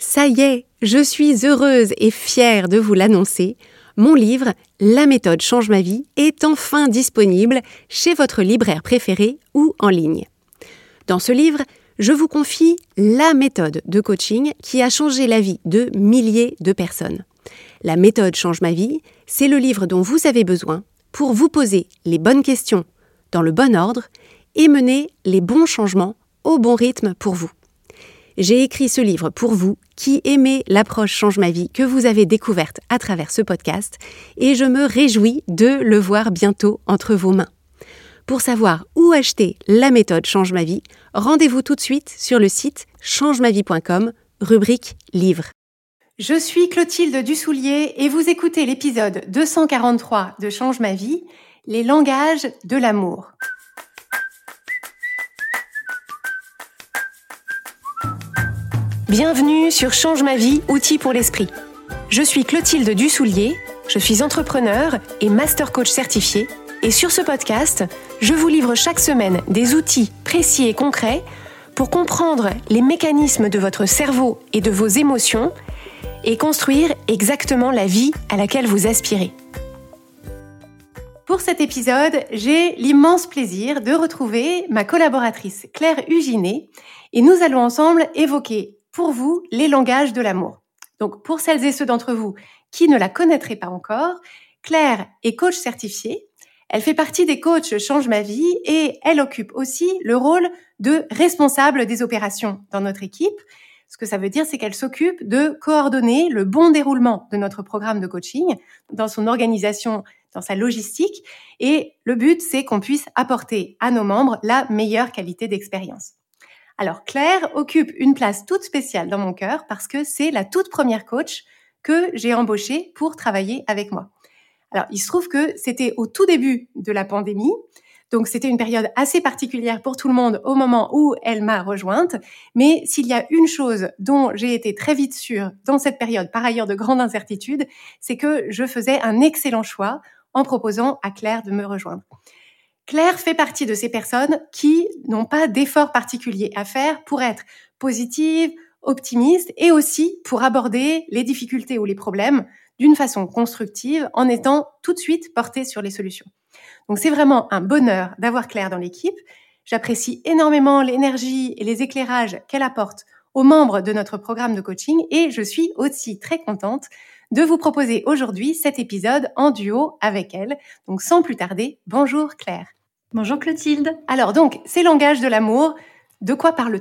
Ça y est, je suis heureuse et fière de vous l'annoncer. Mon livre « La méthode change ma vie » est enfin disponible chez votre libraire préféré ou en ligne. Dans ce livre, je vous confie la méthode de coaching qui a changé la vie de milliers de personnes. La méthode change ma vie, c'est le livre dont vous avez besoin pour vous poser les bonnes questions dans le bon ordre et mener les bons changements au bon rythme pour vous. J'ai écrit ce livre pour vous qui aimez l'approche Change ma vie que vous avez découverte à travers ce podcast et je me réjouis de le voir bientôt entre vos mains. Pour savoir où acheter la méthode Change ma vie, rendez-vous tout de suite sur le site changemavie.com, rubrique livre. Je suis Clotilde Dussoulier et vous écoutez l'épisode 243 de Change ma vie, les langages de l'amour. Bienvenue sur Change ma vie, outils pour l'esprit. Je suis Clotilde Dussoulier, je suis entrepreneur et master coach certifié et sur ce podcast, je vous livre chaque semaine des outils précis et concrets pour comprendre les mécanismes de votre cerveau et de vos émotions et construire exactement la vie à laquelle vous aspirez. Pour cet épisode, j'ai l'immense plaisir de retrouver ma collaboratrice Claire Huginet et nous allons ensemble évoquer pour vous les langages de l'amour. Donc pour celles et ceux d'entre vous qui ne la connaîtraient pas encore, Claire est coach certifiée. Elle fait partie des coachs Change ma vie et elle occupe aussi le rôle de responsable des opérations dans notre équipe. Ce que ça veut dire, c'est qu'elle s'occupe de coordonner le bon déroulement de notre programme de coaching dans son organisation, dans sa logistique. Et le but, c'est qu'on puisse apporter à nos membres la meilleure qualité d'expérience. Alors Claire occupe une place toute spéciale dans mon cœur parce que c'est la toute première coach que j'ai embauchée pour travailler avec moi. Alors il se trouve que c'était au tout début de la pandémie, donc c'était une période assez particulière pour tout le monde au moment où elle m'a rejointe. Mais s'il y a une chose dont j'ai été très vite sûre dans cette période, par ailleurs de grande incertitude, c'est que je faisais un excellent choix en proposant à Claire de me rejoindre. Claire fait partie de ces personnes qui n'ont pas d'effort particulier à faire pour être positive, optimiste et aussi pour aborder les difficultés ou les problèmes d'une façon constructive en étant tout de suite portée sur les solutions. Donc c'est vraiment un bonheur d'avoir Claire dans l'équipe. J'apprécie énormément l'énergie et les éclairages qu'elle apporte aux membres de notre programme de coaching et je suis aussi très contente de vous proposer aujourd'hui cet épisode en duo avec elle. Donc sans plus tarder, bonjour Claire. Bonjour Clotilde. Alors donc, ces langages de l'amour, de quoi parle-t-on ?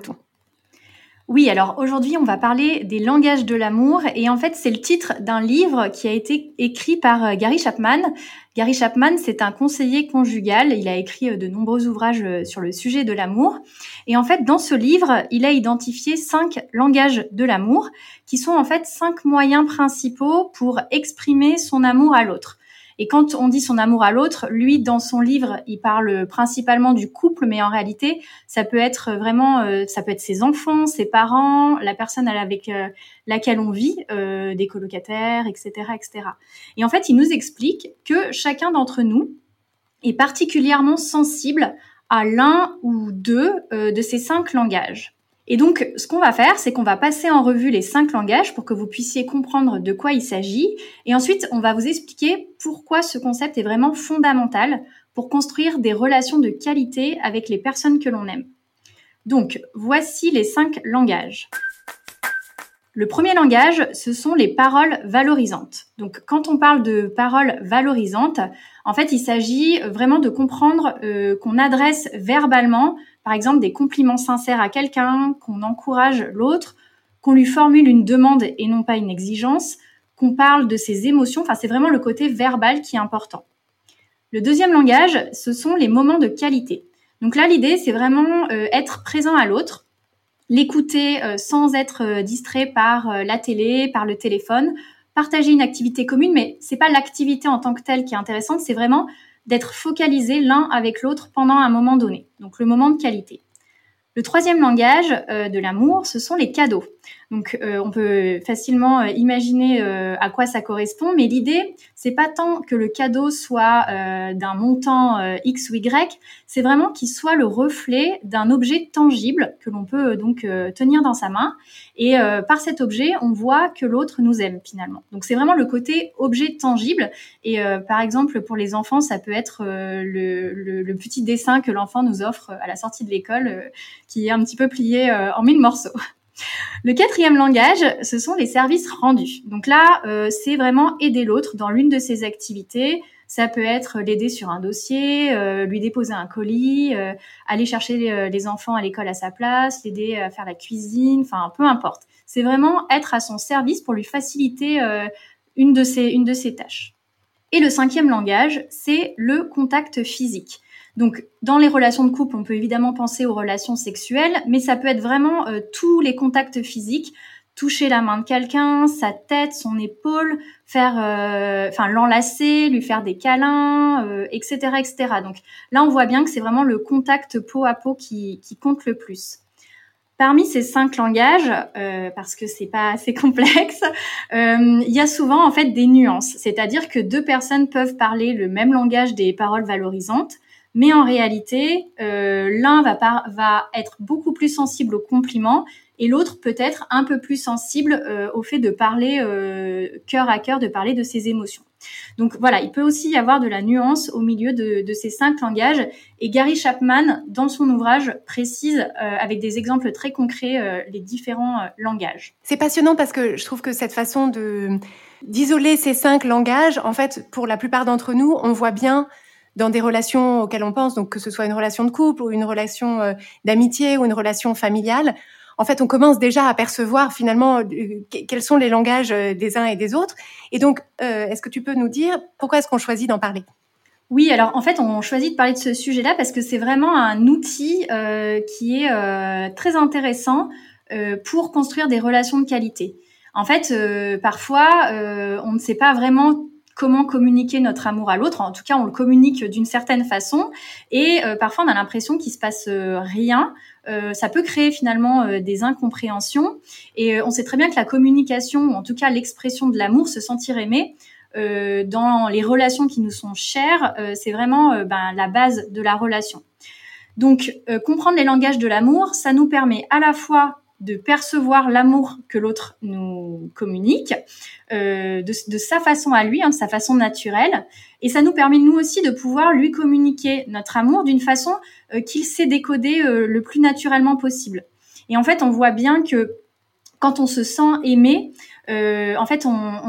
Oui, alors aujourd'hui on va parler des langages de l'amour et en fait c'est le titre d'un livre qui a été écrit par Gary Chapman. Gary Chapman, c'est un conseiller conjugal, il a écrit de nombreux ouvrages sur le sujet de l'amour et en fait dans ce livre, il a identifié 5 langages de l'amour qui sont en fait 5 moyens principaux pour exprimer son amour à l'autre. Et quand on dit son amour à l'autre, lui, dans son livre, il parle principalement du couple, mais en réalité, ça peut être vraiment, ça peut être ses enfants, ses parents, la personne avec laquelle on vit, des colocataires, etc., etc. Et en fait, il nous explique que chacun d'entre nous est particulièrement sensible à l'un ou deux de ces 5 langages. Et donc, ce qu'on va faire, c'est qu'on va passer en revue les 5 langages pour que vous puissiez comprendre de quoi il s'agit. Et ensuite, on va vous expliquer pourquoi ce concept est vraiment fondamental pour construire des relations de qualité avec les personnes que l'on aime. Donc, voici les 5 langages. Le premier langage, ce sont les paroles valorisantes. Donc, quand on parle de paroles valorisantes, en fait, il s'agit vraiment de comprendre qu'on adresse verbalement, par exemple, des compliments sincères à quelqu'un, qu'on encourage l'autre, qu'on lui formule une demande et non pas une exigence, qu'on parle de ses émotions. Enfin, c'est vraiment le côté verbal qui est important. Le deuxième langage, ce sont les moments de qualité. Donc là, l'idée, c'est vraiment être présent à l'autre, l'écouter sans être distrait par la télé, par le téléphone, partager une activité commune, mais c'est pas l'activité en tant que telle qui est intéressante, c'est vraiment d'être focalisé l'un avec l'autre pendant un moment donné. Donc le moment de qualité. Le troisième langage de l'amour, ce sont les cadeaux. Donc, on peut facilement imaginer à quoi ça correspond, mais l'idée, c'est pas tant que le cadeau soit d'un montant X ou Y, c'est vraiment qu'il soit le reflet d'un objet tangible que l'on peut donc tenir dans sa main. Et par cet objet, on voit que l'autre nous aime finalement. Donc, c'est vraiment le côté objet tangible. Et par exemple, pour les enfants, ça peut être le petit dessin que l'enfant nous offre à la sortie de l'école, qui est un petit peu plié en 1000 morceaux. Le quatrième langage, ce sont les services rendus. Donc là, c'est vraiment aider l'autre dans l'une de ses activités. Ça peut être l'aider sur un dossier, lui déposer un colis, aller chercher les enfants à l'école à sa place, l'aider à faire la cuisine, enfin peu importe. C'est vraiment être à son service pour lui faciliter une de ses tâches. Et le cinquième langage, c'est le contact physique. Donc, dans les relations de couple, on peut évidemment penser aux relations sexuelles, mais ça peut être vraiment tous les contacts physiques, toucher la main de quelqu'un, sa tête, son épaule, l'enlacer, lui faire des câlins, etc., etc. Donc là, on voit bien que c'est vraiment le contact peau à peau qui compte le plus. Parmi ces 5 langages, parce que c'est pas assez complexe, il y a souvent en fait des nuances. C'est-à-dire que 2 personnes peuvent parler le même langage des paroles valorisantes, mais en réalité, l'un va être beaucoup plus sensible aux compliments et l'autre peut être un peu plus sensible au fait de parler cœur à cœur, de parler de ses émotions. Donc voilà, il peut aussi y avoir de la nuance au milieu de ces 5 langages. Et Gary Chapman, dans son ouvrage, précise avec des exemples très concrets les différents langages. C'est passionnant parce que je trouve que cette façon d'isoler ces 5 langages, en fait, pour la plupart d'entre nous, on voit bien dans des relations auxquelles on pense, donc que ce soit une relation de couple ou une relation d'amitié ou une relation familiale, en fait, on commence déjà à percevoir finalement quels sont les langages des uns et des autres. Et donc, est-ce que tu peux nous dire pourquoi est-ce qu'on choisit d'en parler ? Oui, alors en fait, on choisit de parler de ce sujet-là parce que c'est vraiment un outil qui est très intéressant pour construire des relations de qualité. En fait, parfois, on ne sait pas vraiment comment communiquer notre amour à l'autre. En tout cas, on le communique d'une certaine façon et parfois, on a l'impression qu'il se passe rien. Ça peut créer finalement des incompréhensions et on sait très bien que la communication, ou en tout cas l'expression de l'amour, se sentir aimé, dans les relations qui nous sont chères, c'est vraiment la base de la relation. Donc, comprendre les langages de l'amour, ça nous permet à la fois de percevoir l'amour que l'autre nous communique, de sa façon à lui, de sa façon naturelle, et ça nous permet nous aussi de pouvoir lui communiquer notre amour d'une façon qu'il sait décoder le plus naturellement possible. Et en fait, on voit bien que quand on se sent aimé, en fait,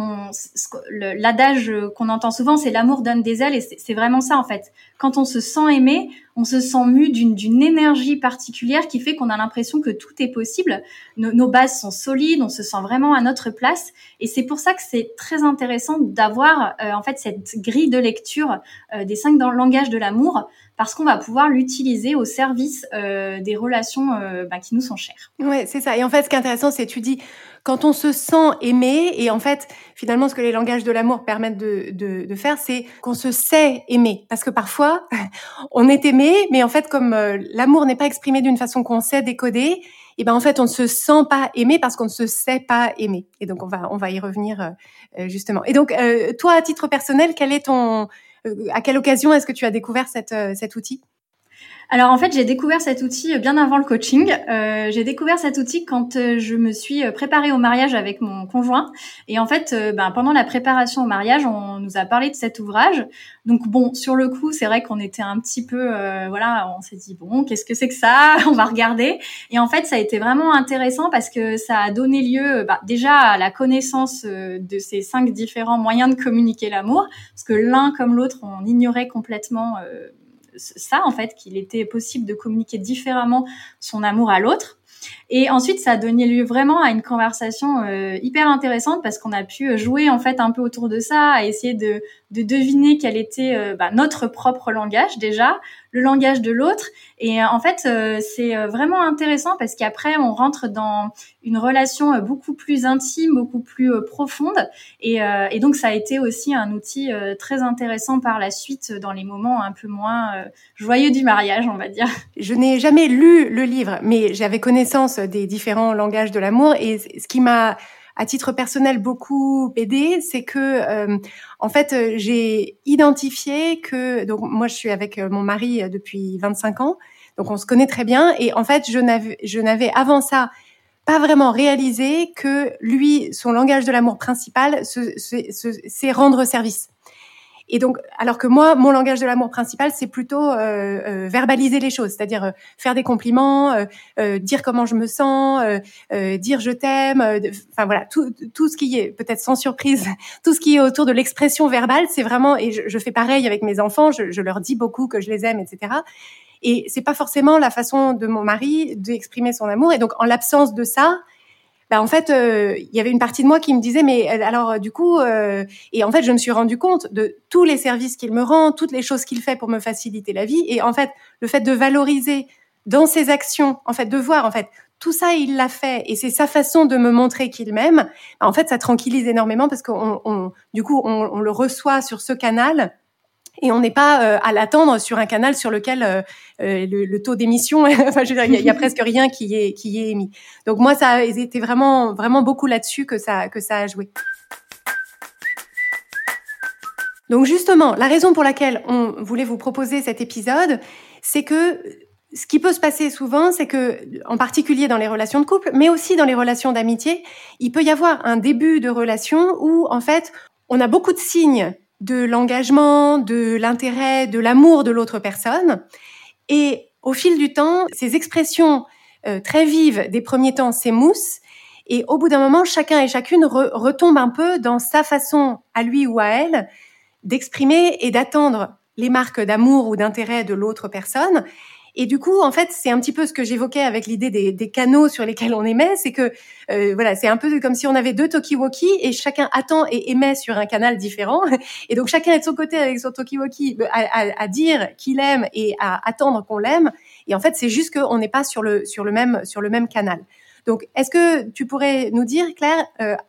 l'adage qu'on entend souvent, c'est l'amour donne des ailes, et c'est vraiment ça en fait. Quand on se sent aimé, on se sent mu d'une énergie particulière qui fait qu'on a l'impression que tout est possible. Nos bases sont solides, on se sent vraiment à notre place, et c'est pour ça que c'est très intéressant d'avoir en fait cette grille de lecture des 5 langages de l'amour, parce qu'on va pouvoir l'utiliser au service des relations qui nous sont chères. Ouais, c'est ça. Et en fait, ce qui est intéressant, c'est tu dis quand on se sent aimé, et en fait, finalement, ce que les langages de l'amour permettent de faire, c'est qu'on se sait aimé. Parce que parfois, on est aimé, mais en fait, comme l'amour n'est pas exprimé d'une façon qu'on sait décoder, et en fait, on ne se sent pas aimé parce qu'on ne se sait pas aimé. Et donc, on va y revenir justement. Et donc, toi, à titre personnel, à quelle occasion est-ce que tu as découvert cet outil ? Alors en fait, j'ai découvert cet outil bien avant le coaching. J'ai découvert cet outil quand je me suis préparée au mariage avec mon conjoint. Et en fait, pendant la préparation au mariage, on nous a parlé de cet ouvrage. Donc bon, sur le coup, c'est vrai qu'on était un petit peu, on s'est dit bon, qu'est-ce que c'est que ça ? On va regarder. Et en fait, ça a été vraiment intéressant parce que ça a donné lieu déjà à la connaissance de ces 5 différents moyens de communiquer l'amour, parce que l'un comme l'autre, on ignorait complètement ça, en fait, qu'il était possible de communiquer différemment son amour à l'autre. Et ensuite, ça a donné lieu vraiment à une conversation hyper intéressante parce qu'on a pu jouer en fait un peu autour de ça, à essayer de deviner quel était notre propre langage déjà, le langage de l'autre. Et en fait, c'est vraiment intéressant parce qu'après, on rentre dans une relation beaucoup plus intime, beaucoup plus profonde. Et donc, ça a été aussi un outil très intéressant par la suite dans les moments un peu moins joyeux du mariage, on va dire. Je n'ai jamais lu le livre, mais j'avais connaissance des différents langages de l'amour. Et ce qui m'a, à titre personnel, beaucoup aidé, c'est que, en fait, j'ai identifié que, donc moi, je suis avec mon mari depuis 25 ans, donc on se connaît très bien. Et en fait, je n'avais avant ça pas vraiment réalisé que lui, son langage de l'amour principal, c'est rendre service. Et donc, alors que moi, mon langage de l'amour principal, c'est plutôt verbaliser les choses, c'est-à-dire faire des compliments, dire comment je me sens, dire je t'aime, enfin voilà, tout ce qui est, peut-être sans surprise, tout ce qui est autour de l'expression verbale, c'est vraiment, et je fais pareil avec mes enfants, je leur dis beaucoup que je les aime, etc. Et c'est pas forcément la façon de mon mari d'exprimer son amour. Et donc, en l'absence de ça, en fait, il y avait une partie de moi qui me disait, mais alors du coup, et en fait, je me suis rendu compte de tous les services qu'il me rend, toutes les choses qu'il fait pour me faciliter la vie, et en fait, le fait de valoriser dans ses actions, en fait, de voir, en fait, tout ça, il l'a fait, et c'est sa façon de me montrer qu'il m'aime. En fait, ça tranquillise énormément parce du coup, on le reçoit sur ce canal. Et on n'est pas à l'attendre sur un canal sur lequel le taux d'émission, enfin, je veux dire, il y a presque rien qui est émis. Donc moi, ça a été vraiment beaucoup là-dessus que ça a joué. Donc justement, la raison pour laquelle on voulait vous proposer cet épisode, c'est que ce qui peut se passer souvent, c'est que, en particulier dans les relations de couple, mais aussi dans les relations d'amitié, il peut y avoir un début de relation où, en fait, on a beaucoup de signes de l'engagement, de l'intérêt, de l'amour de l'autre personne. Et au fil du temps, ces expressions très vives des premiers temps s'émoussent. Et au bout d'un moment, chacun et chacune retombe un peu dans sa façon, à lui ou à elle, d'exprimer et d'attendre les marques d'amour ou d'intérêt de l'autre personne. Et du coup, en fait, c'est un petit peu ce que j'évoquais avec l'idée des canaux sur lesquels on émet, c'est que voilà, c'est un peu comme si on avait deux talkie-walkie et chacun attend et émet sur un canal différent. Et donc chacun est de son côté avec son talkie-walkie à dire qu'il aime et à attendre qu'on l'aime. Et en fait, c'est juste qu'on n'est pas sur le même canal. Donc, est-ce que tu pourrais nous dire, Claire,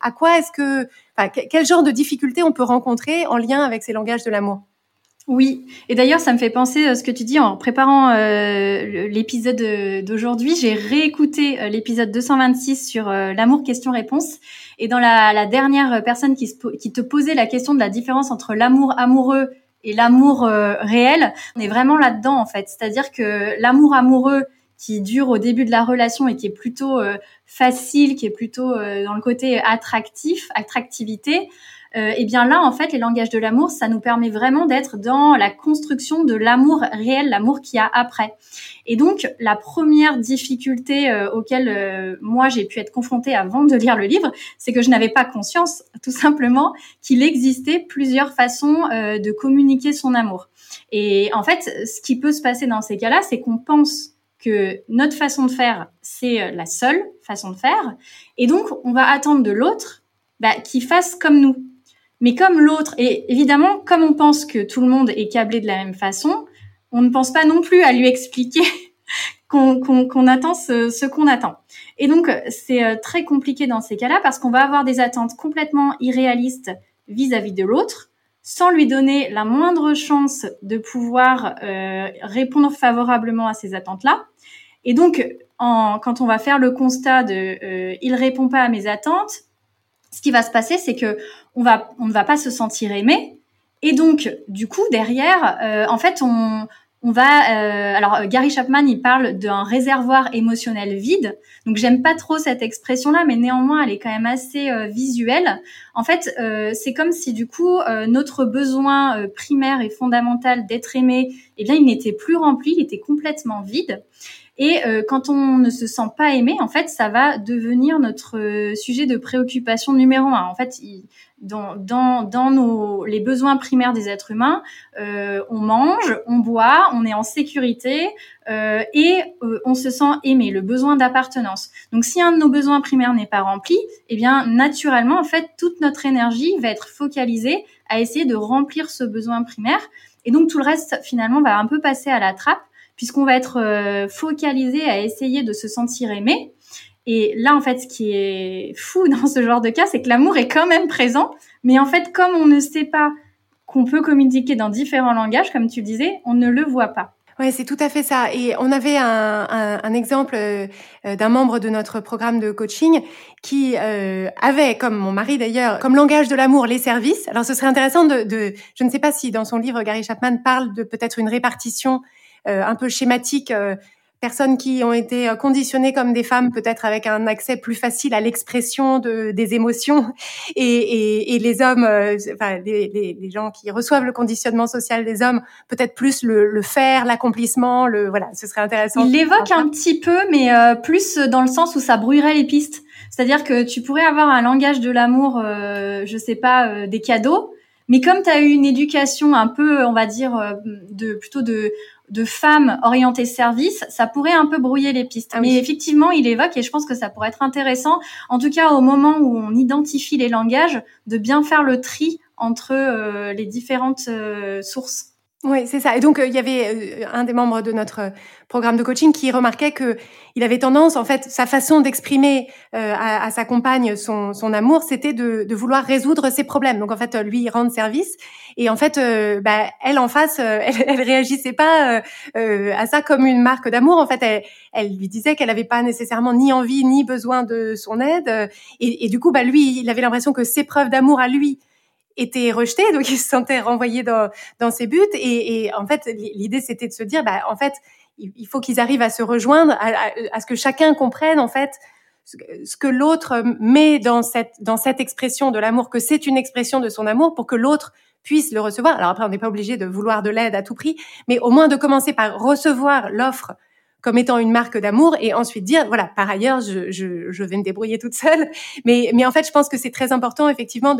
quel genre de difficultés on peut rencontrer en lien avec ces langages de l'amour? Oui, et d'ailleurs, ça me fait penser à ce que tu dis en préparant l'épisode d'aujourd'hui. J'ai réécouté l'épisode 226 sur l'amour question-réponse. Et dans la dernière personne qui te posait la question de la différence entre l'amour amoureux et l'amour réel, on est vraiment là-dedans en fait. C'est-à-dire que l'amour amoureux qui dure au début de la relation et qui est plutôt facile, qui est plutôt dans le côté attractivité, et bien là, en fait, les langages de l'amour, ça nous permet vraiment d'être dans la construction de l'amour réel, l'amour qu'il y a après. Et donc, la première difficulté auquel moi, j'ai pu être confrontée avant de lire le livre, c'est que je n'avais pas conscience, tout simplement, qu'il existait plusieurs façons de communiquer son amour. Et en fait, ce qui peut se passer dans ces cas-là, c'est qu'on pense que notre façon de faire, c'est la seule façon de faire. Et donc, on va attendre de l'autre qu'il fasse comme nous. Mais comme l'autre, et évidemment, comme on pense que tout le monde est câblé de la même façon, on ne pense pas non plus à lui expliquer qu'on attend ce qu'on attend. Et donc, c'est très compliqué dans ces cas-là parce qu'on va avoir des attentes complètement irréalistes vis-à-vis de l'autre, sans lui donner la moindre chance de pouvoir répondre favorablement à ces attentes-là. Et donc, quand on va faire le constat de il répond pas à mes attentes, ce qui va se passer, c'est que on ne va pas se sentir aimé, et donc du coup derrière, en fait, on va. Alors Gary Chapman, il parle d'un réservoir émotionnel vide. Donc j'aime pas trop cette expression-là, mais néanmoins, elle est quand même assez visuelle. En fait, c'est comme si du coup notre besoin primaire et fondamental d'être aimé, eh bien, il n'était plus rempli, il était complètement vide. Et quand on ne se sent pas aimé, en fait, ça va devenir notre sujet de préoccupation numéro 1. En fait, dans les besoins primaires des êtres humains, on mange, on boit, on est en sécurité et on se sent aimé, le besoin d'appartenance. Donc, si un de nos besoins primaires n'est pas rempli, eh bien, naturellement, en fait, toute notre énergie va être focalisée à essayer de remplir ce besoin primaire. Et donc, tout le reste, finalement, va un peu passer à la trappe, puisqu'on va être focalisé à essayer de se sentir aimé. Et là, en fait, ce qui est fou dans ce genre de cas, c'est que l'amour est quand même présent, mais en fait, comme on ne sait pas qu'on peut communiquer dans différents langages, comme tu disais, on ne le voit pas. Ouais, c'est tout à fait ça. Et on avait un exemple d'un membre de notre programme de coaching qui avait, comme mon mari d'ailleurs, comme langage de l'amour les services. Alors, ce serait intéressant je ne sais pas si dans son livre Gary Chapman parle de peut-être une répartition un peu schématique. Personnes qui ont été conditionnées comme des femmes, peut-être avec un accès plus facile à l'expression des émotions, et les hommes, enfin les gens qui reçoivent le conditionnement social des hommes, peut-être plus le faire, l'accomplissement, voilà, ce serait intéressant. Il l'évoque un petit peu, mais plus dans le sens où ça brouillerait les pistes. C'est-à-dire que tu pourrais avoir un langage de l'amour, je sais pas, des cadeaux, mais comme tu as eu une éducation un peu, on va dire, plutôt de femmes orientées service, ça pourrait un peu brouiller les pistes. Ah oui. Mais effectivement, il évoque, et je pense que ça pourrait être intéressant, en tout cas au moment où on identifie les langages, de bien faire le tri entre les différentes sources. Oui, c'est ça. Et donc, il y avait un des membres de notre programme de coaching qui remarquait que il avait tendance, en fait, sa façon d'exprimer à sa compagne son amour, c'était de vouloir résoudre ses problèmes. Donc, en fait, lui rendre service. Et en fait, elle en face, elle réagissait pas à ça comme une marque d'amour. En fait, elle lui disait qu'elle avait pas nécessairement ni envie ni besoin de son aide. Et du coup, lui, il avait l'impression que ses preuves d'amour à lui était rejeté, donc il se sentait renvoyé dans ses buts. Et en fait, l'idée, c'était de se dire, en fait, il faut qu'ils arrivent à se rejoindre, à ce que chacun comprenne, en fait, ce que l'autre met dans cette expression de l'amour, que c'est une expression de son amour, pour que l'autre puisse le recevoir. Alors après, on n'est pas obligé de vouloir de l'aide à tout prix, mais au moins de commencer par recevoir l'offre comme étant une marque d'amour, et ensuite dire, voilà, par ailleurs, je vais me débrouiller toute seule. Mais en fait, je pense que c'est très important, effectivement,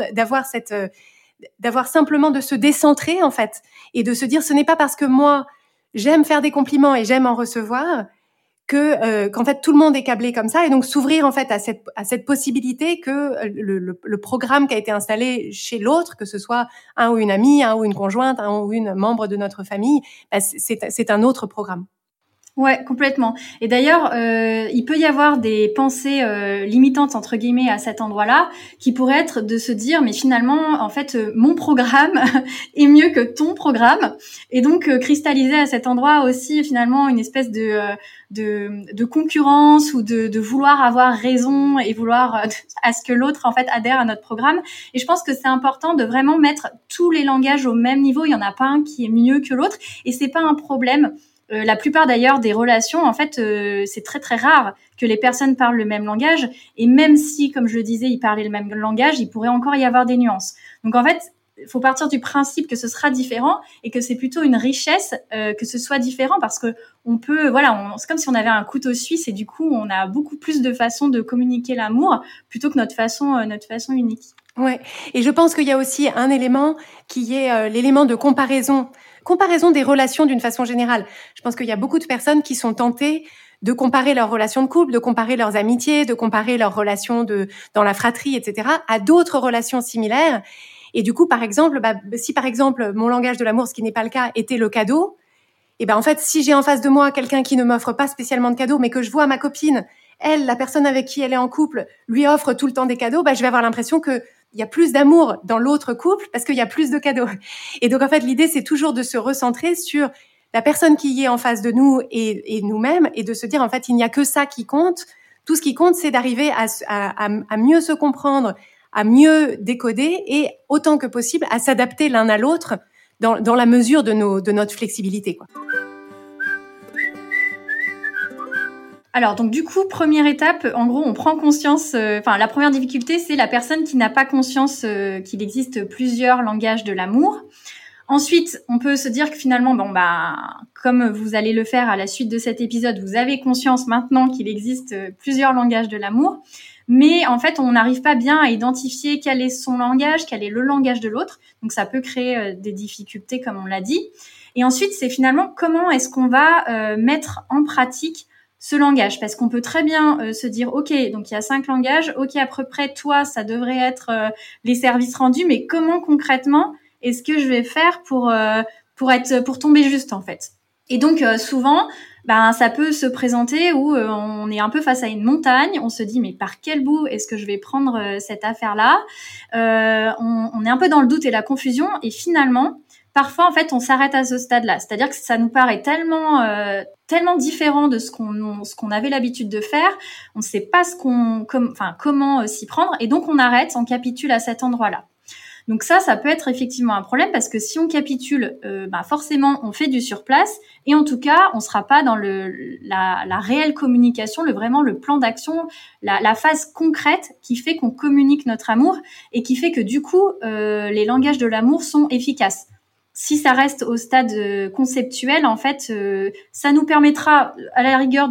d'avoir simplement de se décentrer, en fait, et de se dire, ce n'est pas parce que moi, j'aime faire des compliments et j'aime en recevoir qu'en fait, tout le monde est câblé comme ça, et donc s'ouvrir, en fait, à cette possibilité que le programme qui a été installé chez l'autre, que ce soit un ou une amie, un ou une conjointe, un ou une membre de notre famille, c'est un autre programme. Ouais, complètement. Et d'ailleurs, il peut y avoir des pensées limitantes entre guillemets à cet endroit-là, qui pourraient être de se dire, mais finalement, en fait, mon programme est mieux que ton programme, et donc cristalliser à cet endroit aussi finalement une espèce de concurrence, ou de vouloir avoir raison et vouloir à ce que l'autre en fait adhère à notre programme. Et je pense que c'est important de vraiment mettre tous les langages au même niveau. Il y en a pas un qui est mieux que l'autre, et c'est pas un problème. La plupart d'ailleurs des relations, en fait, c'est très très rare que les personnes parlent le même langage, et même si, comme je le disais, ils parlaient le même langage, il pourrait encore y avoir des nuances. Donc en fait, il faut partir du principe que ce sera différent, et que c'est plutôt une richesse que ce soit différent, parce que on peut, c'est comme si on avait un couteau suisse, et du coup on a beaucoup plus de façons de communiquer l'amour plutôt que notre façon unique. Ouais, et je pense qu'il y a aussi un élément qui est l'élément de comparaison des relations d'une façon générale. Je pense qu'il y a beaucoup de personnes qui sont tentées de comparer leurs relations de couple, de comparer leurs amitiés, de comparer leurs relations dans la fratrie, etc., à d'autres relations similaires. Et du coup, par exemple, si par exemple mon langage de l'amour, ce qui n'est pas le cas, était le cadeau, et en fait, si j'ai en face de moi quelqu'un qui ne m'offre pas spécialement de cadeaux, mais que je vois ma copine, elle, la personne avec qui elle est en couple, lui offre tout le temps des cadeaux, je vais avoir l'impression que il y a plus d'amour dans l'autre couple parce qu'il y a plus de cadeaux. Et donc, en fait, l'idée, c'est toujours de se recentrer sur la personne qui est en face de nous et nous-mêmes, et de se dire, en fait, il n'y a que ça qui compte. Tout ce qui compte, c'est d'arriver à mieux se comprendre, à mieux décoder, et autant que possible à s'adapter l'un à l'autre dans la mesure de notre flexibilité, quoi. Alors, donc du coup, première étape, en gros, on prend conscience, la première difficulté, c'est la personne qui n'a pas conscience qu'il existe plusieurs langages de l'amour. Ensuite, on peut se dire que finalement, comme vous allez le faire à la suite de cet épisode, vous avez conscience maintenant qu'il existe plusieurs langages de l'amour, mais en fait, on n'arrive pas bien à identifier quel est son langage, quel est le langage de l'autre, donc ça peut créer des difficultés, comme on l'a dit. Et ensuite, c'est finalement comment est-ce qu'on va mettre en pratique ce langage, parce qu'on peut très bien se dire, ok, donc il y a 5 langages, ok, à peu près, toi, ça devrait être les services rendus, mais comment concrètement est-ce que je vais faire pour tomber juste, en fait. Et donc souvent, ça peut se présenter où on est un peu face à une montagne, on se dit mais par quel bout est-ce que je vais prendre cette affaire-là, on est un peu dans le doute et la confusion, et finalement, parfois en fait on s'arrête à ce stade-là, c'est-à-dire que ça nous paraît tellement différent de ce qu'on avait l'habitude de faire, on ne sait pas comment s'y prendre, et donc on arrête, on capitule à cet endroit-là. Donc ça peut être effectivement un problème, parce que si on capitule, forcément on fait du surplace, et en tout cas on sera pas dans la réelle communication, vraiment le plan d'action, la phase concrète qui fait qu'on communique notre amour, et qui fait que du coup les langages de l'amour sont efficaces. Si ça reste au stade conceptuel, en fait, ça nous permettra à la rigueur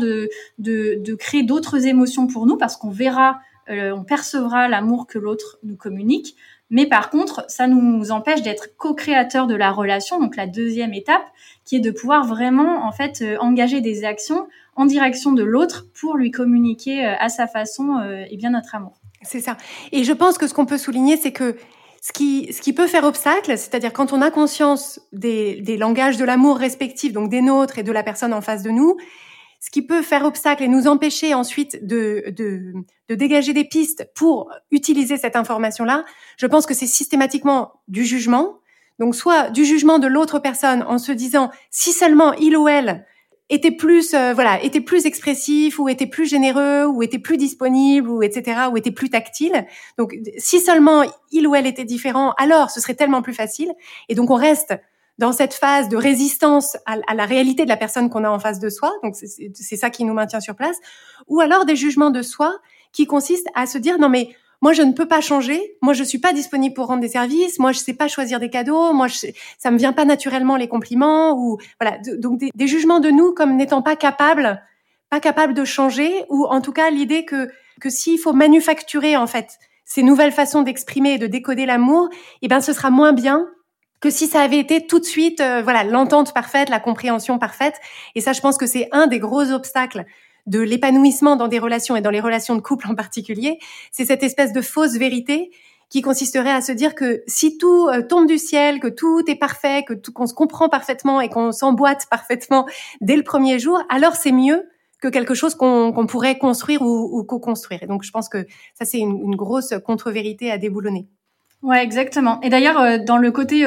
de créer d'autres émotions pour nous, parce qu'on verra, on percevra l'amour que l'autre nous communique. Mais par contre, ça nous empêche d'être co-créateurs de la relation, donc la deuxième étape, qui est de pouvoir vraiment en fait engager des actions en direction de l'autre pour lui communiquer à sa façon bien notre amour. C'est ça. Et je pense que ce qu'on peut souligner, c'est que ce qui peut faire obstacle, c'est-à-dire quand on a conscience des langages de l'amour respectifs, donc des nôtres et de la personne en face de nous, ce qui peut faire obstacle et nous empêcher ensuite de dégager des pistes pour utiliser cette information-là, je pense que c'est systématiquement du jugement. Donc, soit du jugement de l'autre personne en se disant si seulement il ou elle était plus expressif, ou était plus généreux, ou était plus disponible, ou etc., ou était plus tactile. Donc, si seulement il ou elle était différent, alors ce serait tellement plus facile. Et donc, on reste dans cette phase de résistance à la réalité de la personne qu'on a en face de soi. Donc, c'est ça qui nous maintient sur place. Ou alors des jugements de soi qui consistent à se dire, non mais, moi, je ne peux pas changer. Moi, je suis pas disponible pour rendre des services. Moi, je sais pas choisir des cadeaux. Moi, ça me vient pas naturellement les compliments, ou voilà. Donc, des jugements de nous comme n'étant pas capables de changer, ou en tout cas l'idée que s'il faut manufacturer en fait ces nouvelles façons d'exprimer et de décoder l'amour, ce sera moins bien que si ça avait été tout de suite, l'entente parfaite, la compréhension parfaite. Et ça, je pense que c'est un des gros obstacles de l'épanouissement dans des relations, et dans les relations de couple en particulier. C'est cette espèce de fausse vérité qui consisterait à se dire que si tout tombe du ciel, que tout est parfait, qu'on se comprend parfaitement et qu'on s'emboîte parfaitement dès le premier jour, alors c'est mieux que quelque chose qu'on pourrait construire ou co-construire. Et donc, je pense que ça, c'est une grosse contre-vérité à déboulonner. Ouais, exactement. Et d'ailleurs, dans le côté,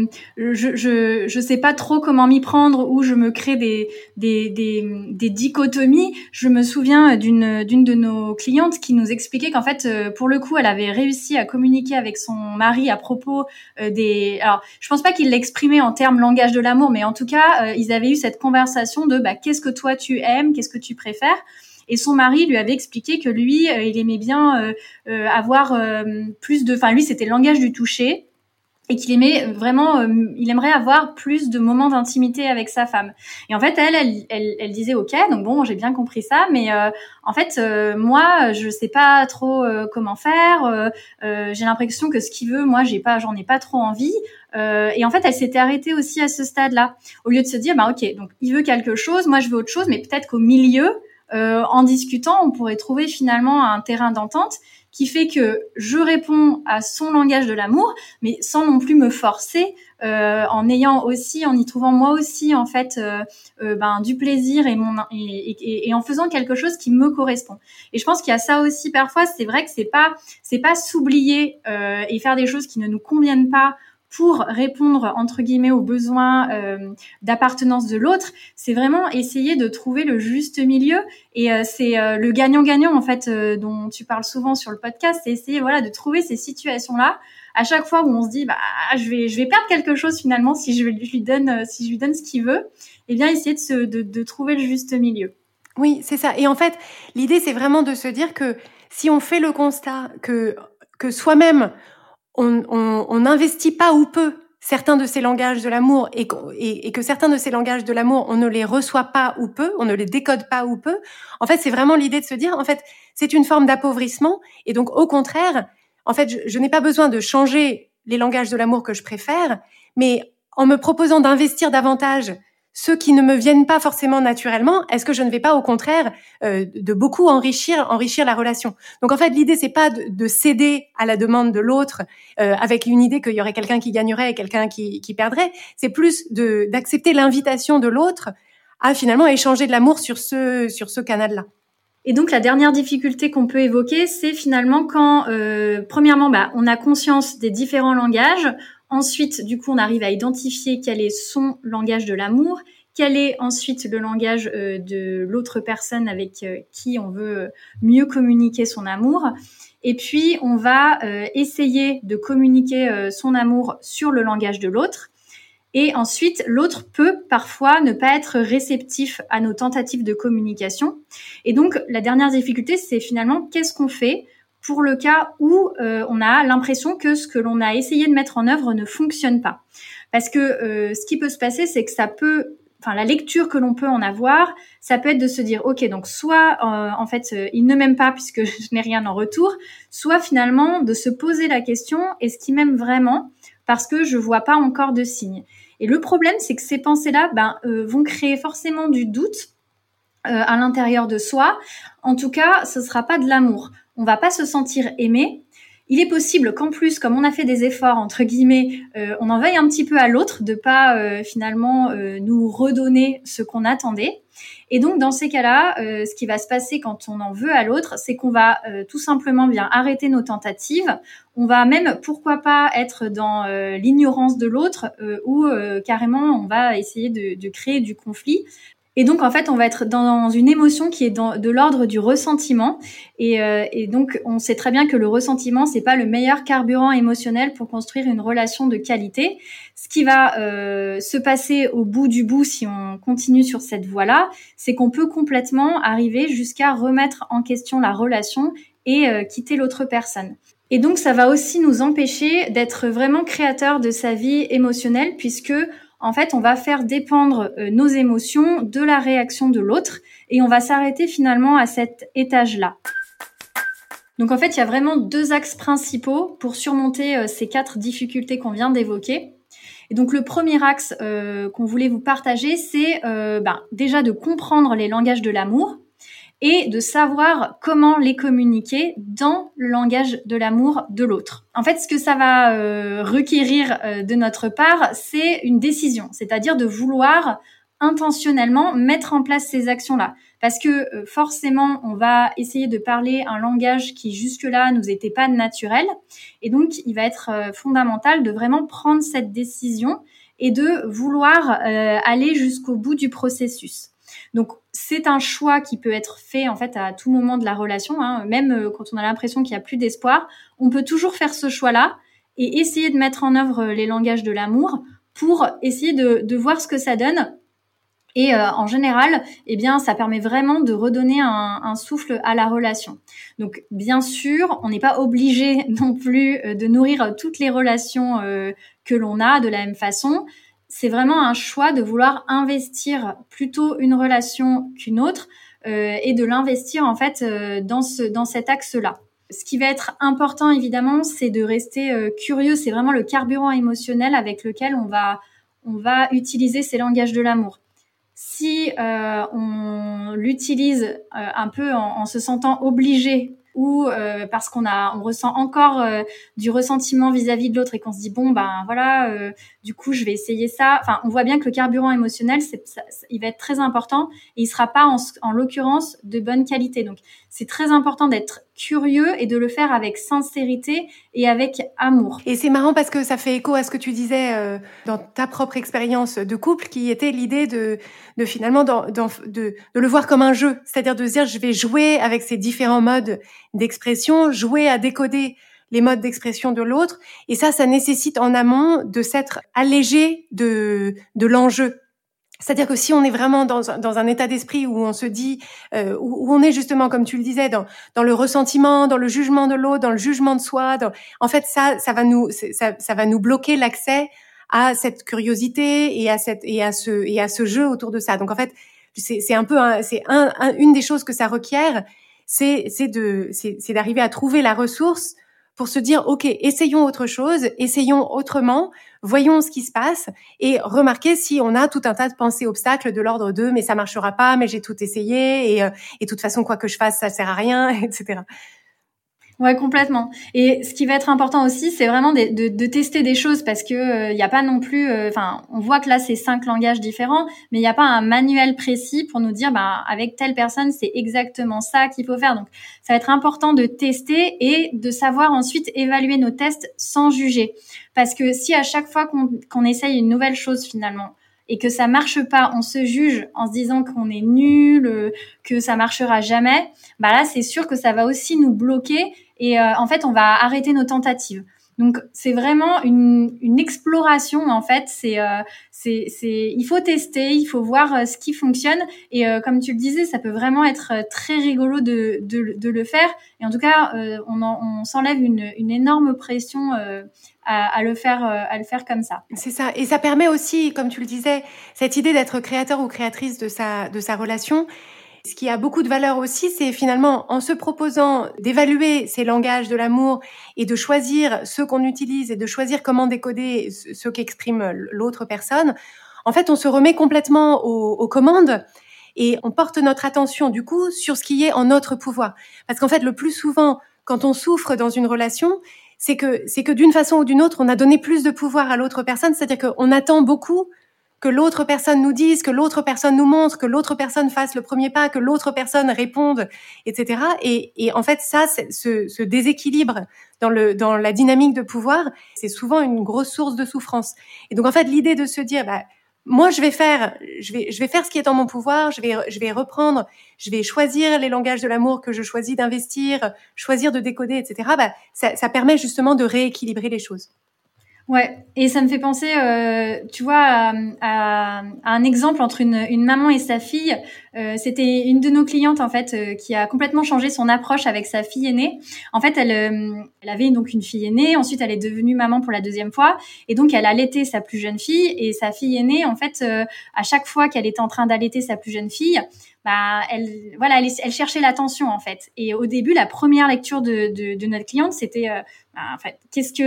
je sais pas trop comment m'y prendre, où je me crée des dichotomies. Je me souviens d'une de nos clientes qui nous expliquait qu'en fait, pour le coup, elle avait réussi à communiquer avec son mari à propos alors, je pense pas qu'il l'exprimait en termes langage de l'amour, mais en tout cas, ils avaient eu cette conversation de qu'est-ce que toi tu aimes, qu'est-ce que tu préfères. Et son mari lui avait expliqué que lui, il aimait bien avoir plus de... Enfin, lui, c'était le langage du toucher, et qu'il aimait vraiment... il aimerait avoir plus de moments d'intimité avec sa femme. Et en fait, elle disait « Ok, donc bon, j'ai bien compris ça, mais en fait, moi, je sais pas trop comment faire. J'ai l'impression que ce qu'il veut, moi, j'en ai pas trop envie. » Et en fait, elle s'était arrêtée aussi à ce stade-là. Au lieu de se dire « Ok, donc il veut quelque chose, moi, je veux autre chose, mais peut-être qu'au milieu... » en discutant, on pourrait trouver finalement un terrain d'entente qui fait que je réponds à son langage de l'amour, mais sans non plus me forcer, en y trouvant moi aussi en fait du plaisir et en faisant quelque chose qui me correspond. Et je pense qu'il y a ça aussi parfois. C'est vrai que c'est pas s'oublier et faire des choses qui ne nous conviennent pas pour répondre entre guillemets aux besoins d'appartenance de l'autre. C'est vraiment essayer de trouver le juste milieu, et c'est le gagnant-gagnant en fait dont tu parles souvent sur le podcast. C'est essayer de trouver ces situations-là à chaque fois où on se dit je vais perdre quelque chose finalement si je lui donne ce qu'il veut. Et bien essayer de trouver le juste milieu. Oui, c'est ça. Et en fait, l'idée c'est vraiment de se dire que si on fait le constat que soi-même on n'investit pas ou peu certains de ces langages de l'amour, et que certains de ces langages de l'amour, on ne les reçoit pas ou peu, on ne les décode pas ou peu. En fait, c'est vraiment l'idée de se dire, en fait, c'est une forme d'appauvrissement. Et donc, au contraire, en fait, je n'ai pas besoin de changer les langages de l'amour que je préfère, mais en me proposant d'investir davantage ceux qui ne me viennent pas forcément naturellement, est-ce que je ne vais pas au contraire de beaucoup enrichir la relation? Donc en fait, l'idée c'est pas de céder à la demande de l'autre avec une idée qu'il y aurait quelqu'un qui gagnerait et quelqu'un qui perdrait. C'est plus d'accepter l'invitation de l'autre à finalement échanger de l'amour sur ce canal-là. Et donc, la dernière difficulté qu'on peut évoquer, c'est finalement quand, premièrement, on a conscience des différents langages, Ensuite, du coup, on arrive à identifier quel est son langage de l'amour, quel est ensuite le langage de l'autre personne avec qui on veut mieux communiquer son amour. Et puis, on va essayer de communiquer son amour sur le langage de l'autre. Et ensuite, l'autre peut parfois ne pas être réceptif à nos tentatives de communication. Et donc, la dernière difficulté, c'est finalement qu'est-ce qu'on fait pour le cas où on a l'impression que ce que l'on a essayé de mettre en œuvre ne fonctionne pas. Parce que ce qui peut se passer, c'est que la lecture que l'on peut en avoir, ça peut être de se dire, ok, donc soit en fait il ne m'aime pas puisque je n'ai rien en retour, soit finalement de se poser la question, est-ce qu'il m'aime vraiment parce que je vois pas encore de signes. Et le problème, c'est que ces pensées-là vont créer forcément du doute à l'intérieur de soi. En tout cas, ce sera pas de l'amour. On va pas se sentir aimé. Il est possible qu'en plus, comme on a fait des efforts, entre guillemets, on en veuille un petit peu à l'autre de pas finalement nous redonner ce qu'on attendait. Et donc, dans ces cas-là, ce qui va se passer quand on en veut à l'autre, c'est qu'on va tout simplement bien arrêter nos tentatives. On va même, pourquoi pas, être dans l'ignorance de l'autre ou carrément, on va essayer de créer du conflit. Et donc, en fait, on va être dans une émotion qui est de l'ordre du ressentiment. Et donc, on sait très bien que le ressentiment, c'est pas le meilleur carburant émotionnel pour construire une relation de qualité. Ce qui va se passer au bout du bout, si on continue sur cette voie-là, c'est qu'on peut complètement arriver jusqu'à remettre en question la relation et quitter l'autre personne. Et donc, ça va aussi nous empêcher d'être vraiment créateur de sa vie émotionnelle, puisque en fait, on va faire dépendre nos émotions de la réaction de l'autre et on va s'arrêter finalement à cet étage-là. Donc en fait, il y a vraiment 2 axes principaux pour surmonter ces 4 difficultés qu'on vient d'évoquer. Et donc le premier axe qu'on voulait vous partager, c'est déjà de comprendre les langages de l'amour et de savoir comment les communiquer dans le langage de l'amour de l'autre. En fait, ce que ça va requérir de notre part, c'est une décision, c'est-à-dire de vouloir intentionnellement mettre en place ces actions-là. Parce que forcément, on va essayer de parler un langage qui jusque-là nous était pas naturel. Et donc, il va être fondamental de vraiment prendre cette décision et de vouloir aller jusqu'au bout du processus. Donc, c'est un choix qui peut être fait en fait à tout moment de la relation, hein. Même quand on a l'impression qu'il n'y a plus d'espoir, on peut toujours faire ce choix-là et essayer de mettre en œuvre les langages de l'amour pour essayer de voir ce que ça donne. Et en général, ça permet vraiment de redonner un souffle à la relation. Donc, bien sûr, on n'est pas obligé non plus de nourrir toutes les relations que l'on a de la même façon. C'est vraiment un choix de vouloir investir plutôt une relation qu'une autre et de l'investir en fait dans cet axe-là. Ce qui va être important évidemment, c'est de rester curieux. C'est vraiment le carburant émotionnel avec lequel on va utiliser ces langages de l'amour. Si on l'utilise un peu en se sentant obligé ou parce qu'on ressent encore du ressentiment vis-à-vis de l'autre et qu'on se dit du coup je vais essayer ça. Enfin, on voit bien que le carburant émotionnel, il va être très important et il sera pas en l'occurrence de bonne qualité. Donc c'est très important d'être curieux et de le faire avec sincérité et avec amour. Et c'est marrant parce que ça fait écho à ce que tu disais dans ta propre expérience de couple, qui était l'idée de finalement de le voir comme un jeu, c'est-à-dire de se dire je vais jouer avec ces différents modes d'expression, jouer à décoder les modes d'expression de l'autre, et ça nécessite en amont de s'être allégé de l'enjeu. C'est-à-dire que si on est vraiment dans un état d'esprit où on se dit, où on est justement, comme tu le disais, dans le ressentiment, dans le jugement de l'autre, dans le jugement de soi, en fait, ça va nous bloquer l'accès à cette curiosité et à ce jeu autour de ça. Donc en fait, c'est un peu une des choses que ça requiert, c'est d'arriver à trouver la ressource pour se dire, OK, essayons autre chose, essayons autrement, voyons ce qui se passe et remarquez si on a tout un tas de pensées obstacles de l'ordre de mais ça marchera pas, mais j'ai tout essayé et de toute façon quoi que je fasse ça sert à rien, etc. Ouais, complètement. Et ce qui va être important aussi, c'est vraiment de tester des choses parce que y a pas non plus, enfin, on voit que là c'est 5 langages différents, mais il y a pas un manuel précis pour nous dire, bah, avec telle personne, c'est exactement ça qu'il faut faire. Donc, ça va être important de tester et de savoir ensuite évaluer nos tests sans juger. Parce que si à chaque fois qu'on essaye une nouvelle chose finalement, et que ça marche pas, on se juge en se disant qu'on est nul, que ça marchera jamais, bah là c'est sûr que ça va aussi nous bloquer et en fait on va arrêter nos tentatives. Donc c'est vraiment une exploration en fait. Il faut tester, il faut voir ce qui fonctionne et comme tu le disais, ça peut vraiment être très rigolo de le faire. Et en tout cas, on s'enlève une énorme pression à le faire comme ça. C'est ça. Et ça permet aussi, comme tu le disais, cette idée d'être créateur ou créatrice de sa relation. Ce qui a beaucoup de valeur aussi, c'est finalement en se proposant d'évaluer ces langages de l'amour et de choisir ceux qu'on utilise et de choisir comment décoder ce qu'exprime l'autre personne. En fait, on se remet complètement aux commandes et on porte notre attention du coup sur ce qui est en notre pouvoir. Parce qu'en fait, le plus souvent, quand on souffre dans une relation, c'est que d'une façon ou d'une autre, on a donné plus de pouvoir à l'autre personne. C'est-à-dire qu'on attend beaucoup que l'autre personne nous dise, que l'autre personne nous montre, que l'autre personne fasse le premier pas, que l'autre personne réponde, etc. Et en fait, ça, ce déséquilibre dans la dynamique de pouvoir, c'est souvent une grosse source de souffrance. Et donc, en fait, l'idée de se dire, bah, moi, je vais faire ce qui est en mon pouvoir, je vais reprendre, je vais choisir les langages de l'amour que je choisis d'investir, choisir de décoder, etc. Bah, ça permet justement de rééquilibrer les choses. Ouais, et ça me fait penser, tu vois, à un exemple entre une maman et sa fille. C'était une de nos clientes en fait qui a complètement changé son approche avec sa fille aînée. En fait, elle avait donc une fille aînée. Ensuite, elle est devenue maman pour la deuxième fois, et donc elle allaitait sa plus jeune fille. Et sa fille aînée, en fait, à chaque fois qu'elle était en train d'allaiter sa plus jeune fille, bah, elle cherchait l'attention en fait. Et au début, la première lecture de notre cliente, c'était en fait,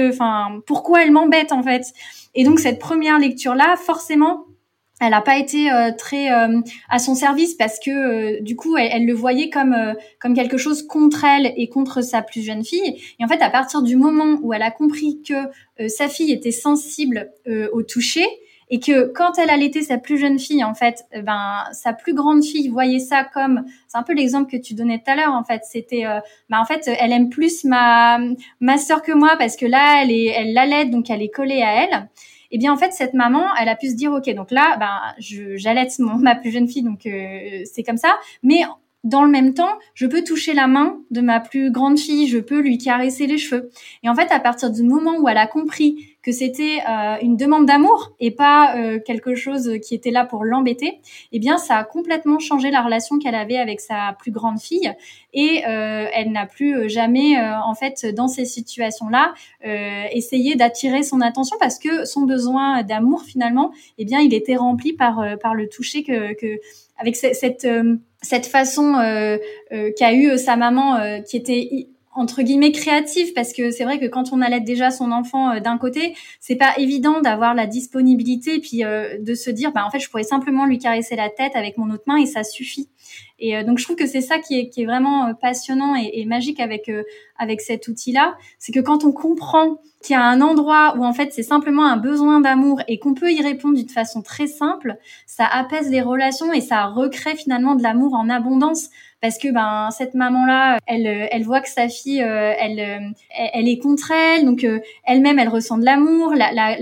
pourquoi elle m'embête en fait. Et donc cette première lecture là, forcément, elle n'a pas été très à son service parce que du coup, elle le voyait comme quelque chose contre elle et contre sa plus jeune fille. Et en fait, à partir du moment où elle a compris que sa fille était sensible au toucher, et que quand elle allaitait sa plus jeune fille, en fait, sa plus grande fille voyait ça comme, c'est un peu l'exemple que tu donnais tout à l'heure, en fait, c'était, en fait, elle aime plus ma sœur que moi parce que là, elle l'allaite, donc elle est collée à elle. Et bien en fait cette maman, elle a pu se dire ok, donc là, j'allaite ma plus jeune fille, donc c'est comme ça, mais dans le même temps, je peux toucher la main de ma plus grande fille, je peux lui caresser les cheveux. Et en fait, à partir du moment où elle a compris que c'était une demande d'amour et pas quelque chose qui était là pour l'embêter, eh bien, ça a complètement changé la relation qu'elle avait avec sa plus grande fille. Et elle n'a plus jamais, en fait, dans ces situations-là, essayé d'attirer son attention parce que son besoin d'amour, finalement, eh bien, il était rempli par le toucher que avec cette façon qu'a eu sa maman qui était entre guillemets créative, parce que c'est vrai que quand on allaite déjà son enfant d'un côté, c'est pas évident d'avoir la disponibilité et puis de se dire en fait je pourrais simplement lui caresser la tête avec mon autre main et ça suffit. Et donc je trouve que c'est ça qui est vraiment passionnant et magique avec cet outil-là, c'est que quand on comprend qu'il y a un endroit où en fait c'est simplement un besoin d'amour et qu'on peut y répondre d'une façon très simple, ça apaise les relations et ça recrée finalement de l'amour en abondance. Parce que cette maman-là, elle voit que sa fille, elle est contre elle, donc elle-même elle ressent de l'amour.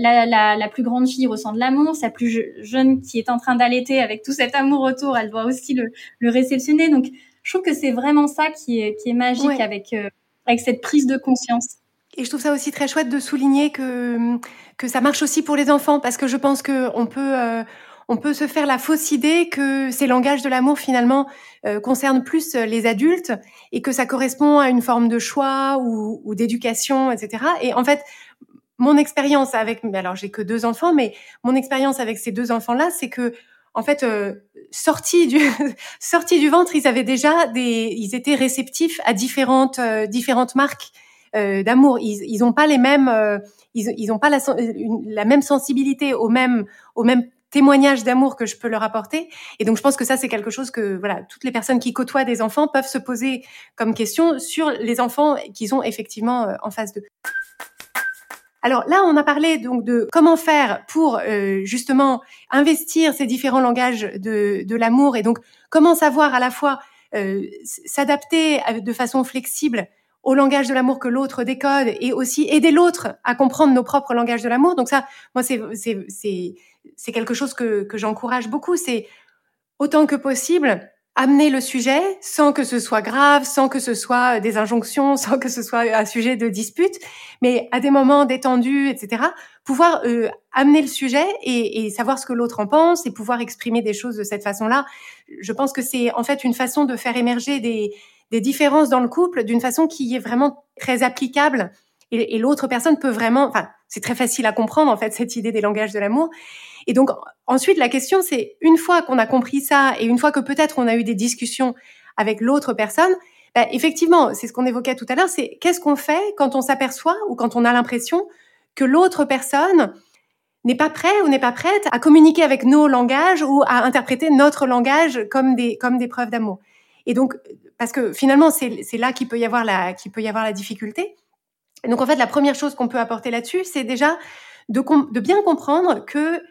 La plus grande fille ressent de l'amour. Sa plus jeune qui est en train d'allaiter avec tout cet amour autour, elle doit aussi le réceptionner. Donc je trouve que c'est vraiment ça qui est magique avec cette prise de conscience. Et je trouve ça aussi très chouette de souligner que ça marche aussi pour les enfants, parce que je pense que on peut se faire la fausse idée que ces langages de l'amour finalement concernent plus les adultes et que ça correspond à une forme de choix ou d'éducation, etc. Et en fait, mon expérience alors j'ai que 2 enfants, mais mon expérience avec ces 2 enfants-là, c'est que en fait, sortis du ventre, ils étaient réceptifs à différentes marques d'amour. Ils ont pas les mêmes, ils ont pas la même sensibilité aux mêmes témoignage d'amour que je peux leur apporter. Et donc, je pense que ça, c'est quelque chose que, voilà, toutes les personnes qui côtoient des enfants peuvent se poser comme question sur les enfants qu'ils ont effectivement en face d'eux. Alors là, on a parlé donc de comment faire pour justement investir ces différents langages de l'amour et donc comment savoir à la fois s'adapter de façon flexible au langage de l'amour que l'autre décode et aussi aider l'autre à comprendre nos propres langages de l'amour. Donc ça, moi, c'est quelque chose que j'encourage beaucoup. C'est autant que possible amener le sujet sans que ce soit grave, sans que ce soit des injonctions, sans que ce soit un sujet de dispute, mais à des moments détendus, etc. Pouvoir amener le sujet et savoir ce que l'autre en pense et pouvoir exprimer des choses de cette façon-là. Je pense que c'est en fait une façon de faire émerger des différences dans le couple d'une façon qui est vraiment très applicable et l'autre personne peut vraiment, enfin, c'est très facile à comprendre en fait cette idée des langages de l'amour. Et donc ensuite la question c'est une fois qu'on a compris ça et une fois que peut-être on a eu des discussions avec l'autre personne, effectivement c'est ce qu'on évoquait tout à l'heure, c'est qu'est-ce qu'on fait quand on s'aperçoit ou quand on a l'impression que l'autre personne n'est pas prêt ou n'est pas prête à communiquer avec nos langages ou à interpréter notre langage comme des preuves d'amour. Et donc parce que finalement c'est là qu'il peut y avoir la difficulté. Et donc en fait la première chose qu'on peut apporter là-dessus, c'est déjà de bien comprendre que,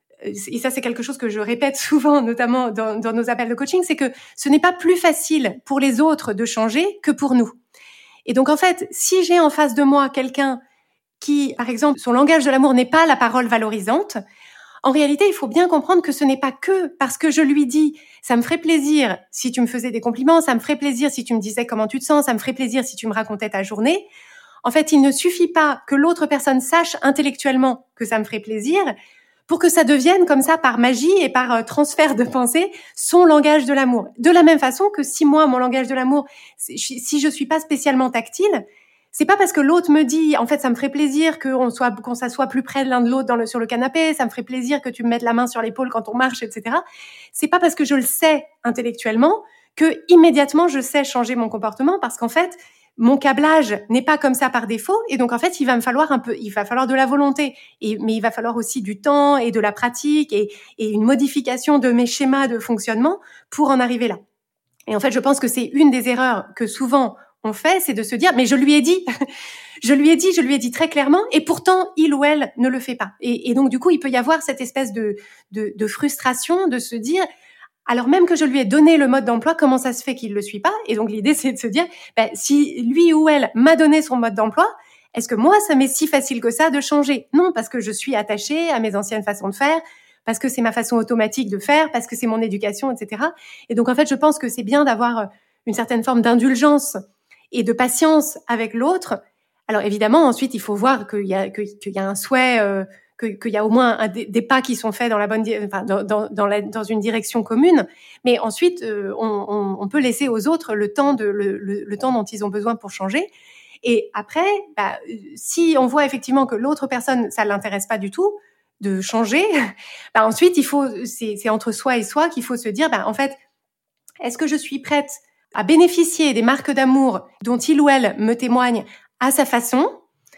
et ça c'est quelque chose que je répète souvent, notamment dans nos appels de coaching, c'est que ce n'est pas plus facile pour les autres de changer que pour nous. Et donc en fait, si j'ai en face de moi quelqu'un qui, par exemple, son langage de l'amour n'est pas la parole valorisante, en réalité, il faut bien comprendre que ce n'est pas que parce que je lui dis « ça me ferait plaisir si tu me faisais des compliments, ça me ferait plaisir si tu me disais comment tu te sens, ça me ferait plaisir si tu me racontais ta journée ». En fait, il ne suffit pas que l'autre personne sache intellectuellement que ça me ferait plaisir pour que ça devienne comme ça par magie et par transfert de pensée son langage de l'amour. De la même façon que si moi, mon langage de l'amour, si je suis pas spécialement tactile, c'est pas parce que l'autre me dit, en fait, ça me ferait plaisir qu'on s'assoie plus près de l'un de l'autre sur le canapé, ça me ferait plaisir que tu me mettes la main sur l'épaule quand on marche, etc. C'est pas parce que je le sais intellectuellement que immédiatement je sais changer mon comportement parce qu'en fait, mon câblage n'est pas comme ça par défaut et donc en fait il va falloir de la volonté mais il va falloir aussi du temps et de la pratique et une modification de mes schémas de fonctionnement pour en arriver là. Et en fait je pense que c'est une des erreurs que souvent on fait, c'est de se dire mais je lui ai dit je lui ai dit très clairement et pourtant il ou elle ne le fait pas et donc du coup il peut y avoir cette espèce de frustration de se dire alors même que je lui ai donné le mode d'emploi, comment ça se fait qu'il le suit pas? Et donc l'idée c'est de se dire, si lui ou elle m'a donné son mode d'emploi, est-ce que moi ça m'est si facile que ça de changer? Non, parce que je suis attachée à mes anciennes façons de faire, parce que c'est ma façon automatique de faire, parce que c'est mon éducation, etc. Et donc en fait je pense que c'est bien d'avoir une certaine forme d'indulgence et de patience avec l'autre. Alors évidemment ensuite il faut voir qu'il y a un souhait. Qu'il y a au moins des pas qui sont faits dans la bonne, dans une direction commune, mais ensuite on peut laisser aux autres le temps dont ils ont besoin pour changer. Et après, si on voit effectivement que l'autre personne ça l'intéresse pas du tout de changer, ensuite c'est entre soi et soi qu'il faut se dire en fait est-ce que je suis prête à bénéficier des marques d'amour dont il ou elle me témoigne à sa façon.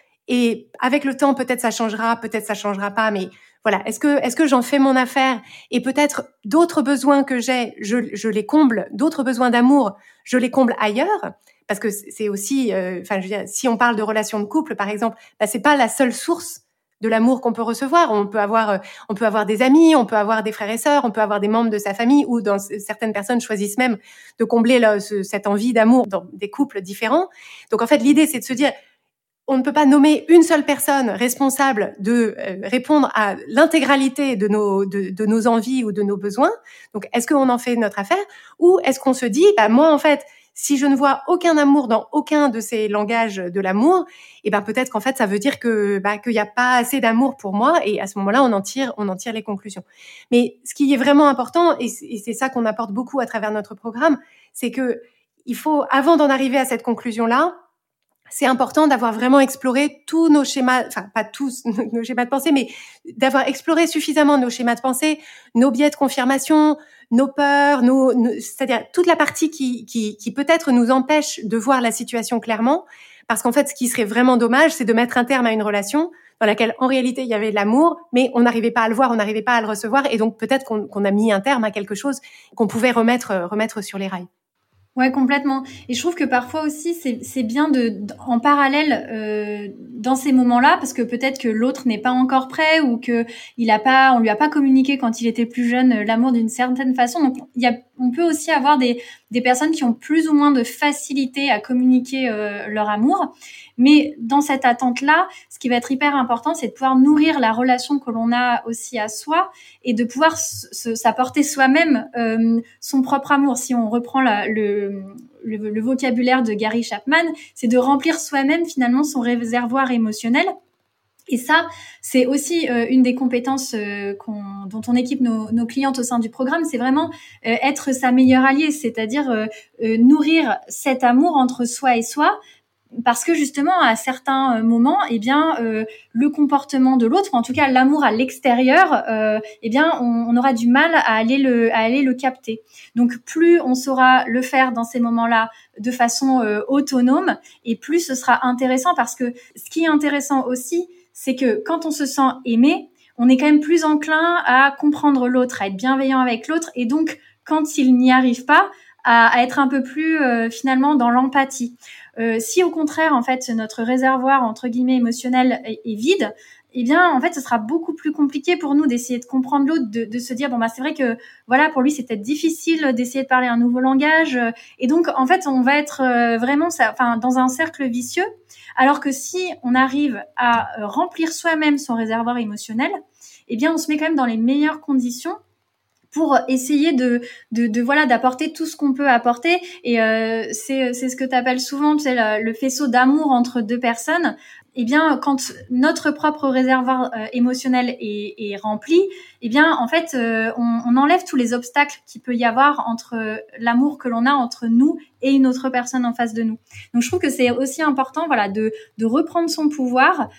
Et avec le temps, peut-être ça changera pas, mais voilà. Est-ce que j'en fais mon affaire et peut-être d'autres besoins que j'ai, je les comble, d'autres besoins d'amour, je les comble ailleurs, parce que c'est aussi, je veux dire, si on parle de relations de couple, par exemple, c'est pas la seule source de l'amour qu'on peut recevoir. On peut avoir des amis, on peut avoir des frères et sœurs, on peut avoir des membres de sa famille, ou dans certaines personnes choisissent même de combler cette envie d'amour dans des couples différents. Donc en fait, l'idée c'est de se dire on ne peut pas nommer une seule personne responsable de répondre à l'intégralité de nos envies ou de nos besoins. Donc, est-ce qu'on en fait notre affaire ou est-ce qu'on se dit, moi, en fait, si je ne vois aucun amour dans aucun de ces langages de l'amour, peut-être qu'en fait, ça veut dire qu'il n'y a pas assez d'amour pour moi et à ce moment-là, on en tire les conclusions. Mais ce qui est vraiment important, et c'est ça qu'on apporte beaucoup à travers notre programme, c'est que il faut, avant d'en arriver à cette conclusion-là, c'est important d'avoir vraiment exploré tous nos schémas, enfin pas tous nos schémas de pensée, mais d'avoir exploré suffisamment nos schémas de pensée, nos biais de confirmation, nos peurs, c'est-à-dire toute la partie qui peut-être nous empêche de voir la situation clairement, parce qu'en fait, ce qui serait vraiment dommage, c'est de mettre un terme à une relation, dans laquelle en réalité il y avait de l'amour, mais on n'arrivait pas à le voir, on n'arrivait pas à le recevoir, et donc peut-être qu'on a mis un terme à quelque chose qu'on pouvait remettre sur les rails. Ouais, complètement. Et je trouve que parfois aussi, c'est bien en parallèle dans ces moments-là, parce que peut-être que l'autre n'est pas encore prêt ou que on lui a pas communiqué quand il était plus jeune l'amour d'une certaine façon. Donc, on peut aussi avoir des personnes qui ont plus ou moins de facilité à communiquer leur amour. Mais dans cette attente-là, ce qui va être hyper important, c'est de pouvoir nourrir la relation que l'on a aussi à soi et de pouvoir s'apporter soi-même son propre amour. Si on reprend le vocabulaire de Gary Chapman, c'est de remplir soi-même finalement son réservoir émotionnel. Et ça, c'est aussi une des compétences dont on équipe nos clientes au sein du programme, c'est vraiment être sa meilleure alliée, c'est-à-dire nourrir cet amour entre soi et soi, parce que justement à certains moments, le comportement de l'autre, ou en tout cas l'amour à l'extérieur, on aura du mal à aller le capter. Donc plus on saura le faire dans ces moments-là de façon autonome, et plus ce sera intéressant, parce que ce qui est intéressant aussi, c'est que quand on se sent aimé, on est quand même plus enclin à comprendre l'autre, à être bienveillant avec l'autre, et donc quand il n'y arrive pas, à être un peu plus finalement dans l'empathie. Si au contraire, en fait, notre réservoir entre guillemets émotionnel est vide, eh bien, en fait, ce sera beaucoup plus compliqué pour nous d'essayer de comprendre l'autre, de se dire c'est vrai que voilà, pour lui, c'est peut-être difficile d'essayer de parler un nouveau langage, et donc en fait, on va être vraiment dans un cercle vicieux. Alors que si on arrive à remplir soi-même son réservoir émotionnel, eh bien, on se met quand même dans les meilleures conditions pour essayer d'apporter tout ce qu'on peut apporter. Et c'est ce que tu appelles souvent, tu sais, le faisceau d'amour entre deux personnes. Eh bien, quand notre propre réservoir émotionnel est rempli, eh bien, en fait, on enlève tous les obstacles qu'il peut y avoir entre l'amour que l'on a entre nous et une autre personne en face de nous. Donc, je trouve que c'est aussi important, voilà, de reprendre son pouvoir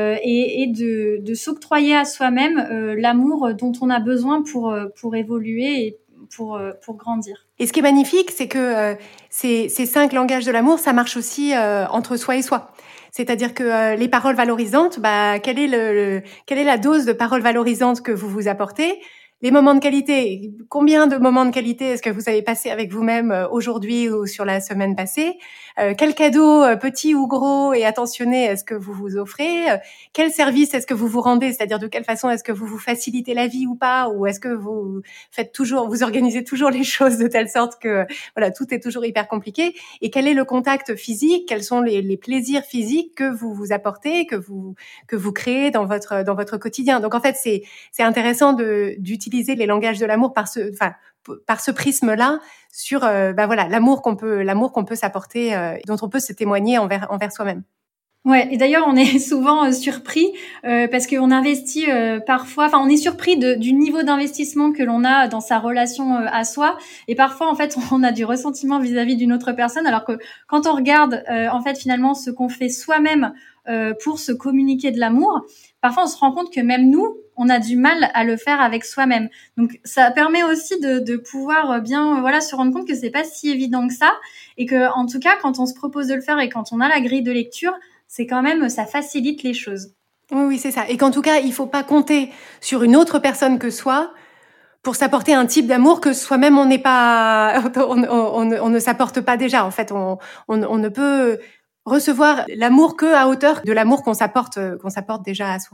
et de s'octroyer à soi-même l'amour dont on a besoin pour évoluer et pour grandir. Et ce qui est magnifique, c'est que ces 5 langages de l'amour, ça marche aussi entre soi et soi. C'est-à-dire que les paroles valorisantes, quelle est la dose de paroles valorisantes que vous vous apportez? Les moments de qualité, combien de moments de qualité est-ce que vous avez passé avec vous-même aujourd'hui ou sur la semaine passée? Quel cadeau, petit ou gros et attentionné, est-ce que vous vous offrez? Quel service est-ce que vous vous rendez? C'est-à-dire de quelle façon est-ce que vous vous facilitez la vie ou pas? Ou est-ce que vous vous organisez toujours les choses de telle sorte que voilà, tout est toujours hyper compliqué? Et quel est le contact physique? Quels sont les plaisirs physiques que vous vous apportez, que vous créez dans votre quotidien? Donc en fait, c'est intéressant d'utiliser les langages de l'amour par ce prisme-là sur l'amour qu'on peut s'apporter, dont on peut se témoigner envers soi-même. Ouais, et d'ailleurs on est souvent surpris parce qu'on investit parfois, on est surpris du niveau d'investissement que l'on a dans sa relation à soi, et parfois en fait on a du ressentiment vis-à-vis d'une autre personne, alors que quand on regarde en fait finalement ce qu'on fait soi-même pour se communiquer de l'amour, parfois on se rend compte que même nous, on a du mal à le faire avec soi-même. Donc ça permet aussi de pouvoir bien se rendre compte que c'est pas si évident que ça, et que en tout cas quand on se propose de le faire et quand on a la grille de lecture, c'est quand même, ça facilite les choses. Oui, c'est ça. Et qu'en tout cas, il faut pas compter sur une autre personne que soi pour s'apporter un type d'amour que soi-même on n'est pas, on ne s'apporte pas déjà. En fait, on ne peut recevoir l'amour que à hauteur de l'amour qu'on s'apporte déjà à soi.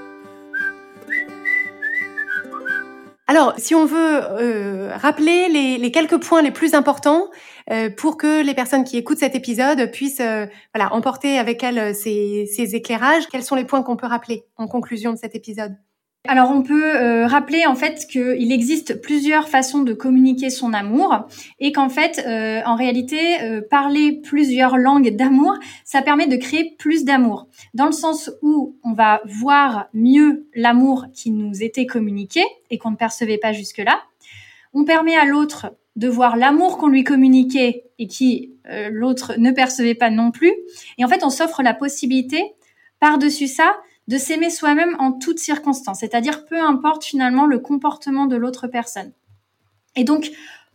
Alors, si on veut rappeler les quelques points les plus importants pour que les personnes qui écoutent cet épisode puissent emporter avec elles ces éclairages, quels sont les points qu'on peut rappeler en conclusion de cet épisode? Alors on peut rappeler en fait qu'il existe plusieurs façons de communiquer son amour, et qu'en fait en réalité parler plusieurs langues d'amour, ça permet de créer plus d'amour, dans le sens où on va voir mieux l'amour qui nous était communiqué et qu'on ne percevait pas jusque-là. On permet à l'autre de voir l'amour qu'on lui communiquait et qui l'autre ne percevait pas non plus, et en fait on s'offre la possibilité par-dessus ça de s'aimer soi-même en toutes circonstances, c'est-à-dire peu importe finalement le comportement de l'autre personne. Et donc,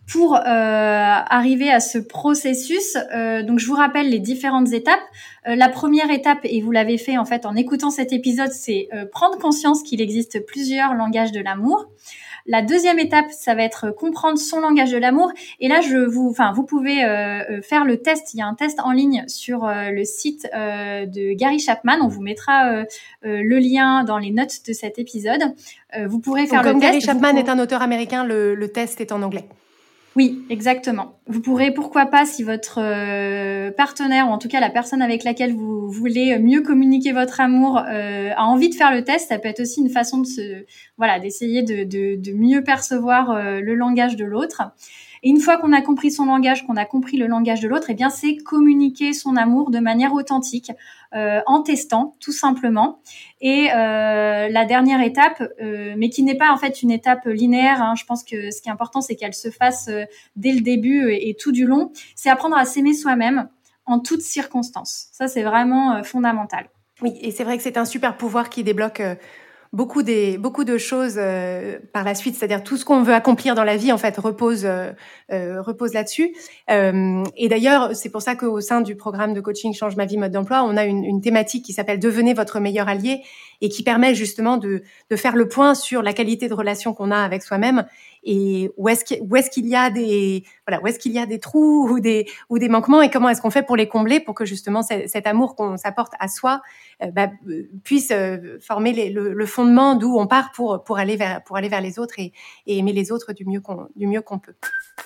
Pour arriver à ce processus, donc je vous rappelle les différentes étapes. La première étape, et vous l'avez fait en fait en écoutant cet épisode, c'est prendre conscience qu'il existe plusieurs langages de l'amour. La deuxième étape, ça va être comprendre son langage de l'amour. Et là, vous pouvez faire le test. Il y a un test en ligne sur le site de Gary Chapman. On vous mettra le lien dans les notes de cet épisode. Vous pourrez faire le test. Comme Gary Chapman est un auteur américain, le test est en anglais. Oui, exactement. Vous pourrez, pourquoi pas, si votre partenaire, ou en tout cas la personne avec laquelle vous voulez mieux communiquer votre amour, a envie de faire le test, ça peut être aussi une façon d'essayer de mieux percevoir le langage de l'autre. Et une fois qu'on a compris son langage, qu'on a compris le langage de l'autre, eh bien c'est communiquer son amour de manière authentique, en testant tout simplement. Et la dernière étape, mais qui n'est pas en fait une étape linéaire, hein, je pense que ce qui est important, c'est qu'elle se fasse dès le début et tout du long, c'est apprendre à s'aimer soi-même en toutes circonstances. Ça, c'est vraiment fondamental. Oui, et c'est vrai que c'est un super pouvoir qui débloque beaucoup de choses par la suite, c'est-à-dire tout ce qu'on veut accomplir dans la vie en fait repose là-dessus. Et d'ailleurs, c'est pour ça qu'au sein du programme de coaching Change ma vie mode d'emploi, on a une thématique qui s'appelle Devenez votre meilleur allié et qui permet justement de faire le point sur la qualité de relation qu'on a avec soi-même et où est-ce qu'il y a des trous ou des manquements et comment est-ce qu'on fait pour les combler pour que justement cet amour qu'on s'apporte à soi puisse former le fondement d'où on part pour aller vers les autres et aimer les autres du mieux qu'on peut.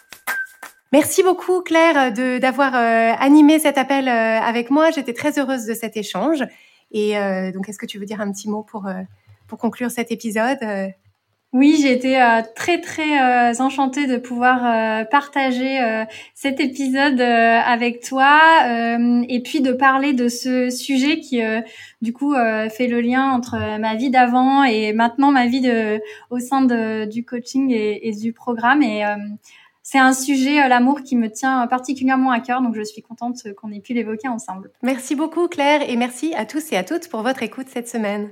Merci beaucoup Claire d'avoir animé cet appel avec moi. J'étais très heureuse de cet échange. Et donc, est-ce que tu veux dire un petit mot pour conclure cet épisode Oui, j'ai été très très enchantée de pouvoir partager cet épisode avec toi et puis de parler de ce sujet qui du coup fait le lien entre ma vie d'avant et maintenant ma vie au sein du coaching et du programme et c'est un sujet, l'amour, qui me tient particulièrement à cœur, donc je suis contente qu'on ait pu l'évoquer ensemble. Merci beaucoup Claire et merci à tous et à toutes pour votre écoute cette semaine.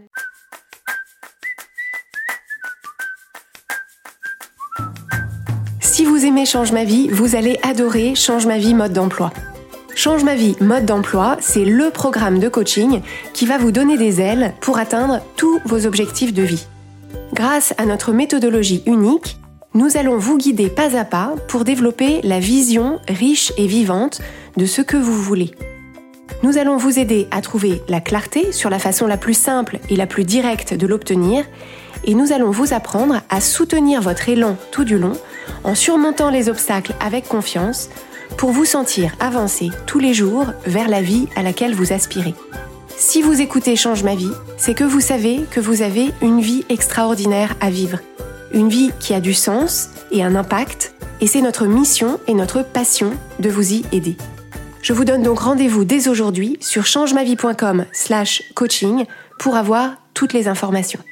Si vous aimez Change ma vie, vous allez adorer Change ma vie mode d'emploi. Change ma vie mode d'emploi, c'est le programme de coaching qui va vous donner des ailes pour atteindre tous vos objectifs de vie. Grâce à notre méthodologie unique, nous allons vous guider pas à pas pour développer la vision riche et vivante de ce que vous voulez. Nous allons vous aider à trouver la clarté sur la façon la plus simple et la plus directe de l'obtenir et nous allons vous apprendre à soutenir votre élan tout du long en surmontant les obstacles avec confiance pour vous sentir avancer tous les jours vers la vie à laquelle vous aspirez. Si vous écoutez Change ma vie, c'est que vous savez que vous avez une vie extraordinaire à vivre. Une vie qui a du sens et un impact, et c'est notre mission et notre passion de vous y aider. Je vous donne donc rendez-vous dès aujourd'hui sur changemavie.com/coaching pour avoir toutes les informations.